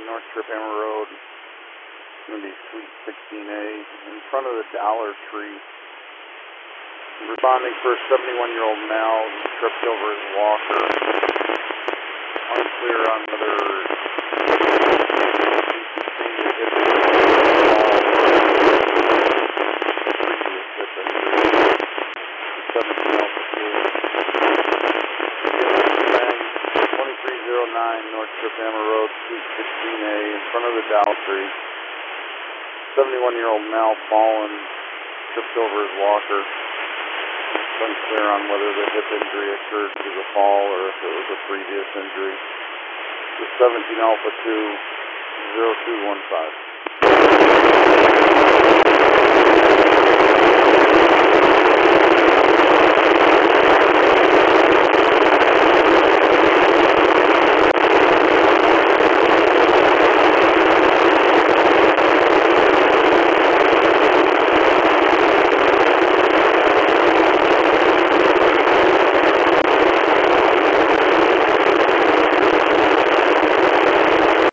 North Trip Hammer Road. It's going to be Suite 16A in front of the Dollar Tree. Responding for a 71-year-old male who tripped over his walker. Unclear on whether North Trip Hammer Road, Suite 16A, in front of the Dollar Tree. 71-year-old male fallen, tripped over his walker. It's unclear on whether the hip injury occurred through the fall or if it was a previous injury. The 17 Alpha 2, 0215.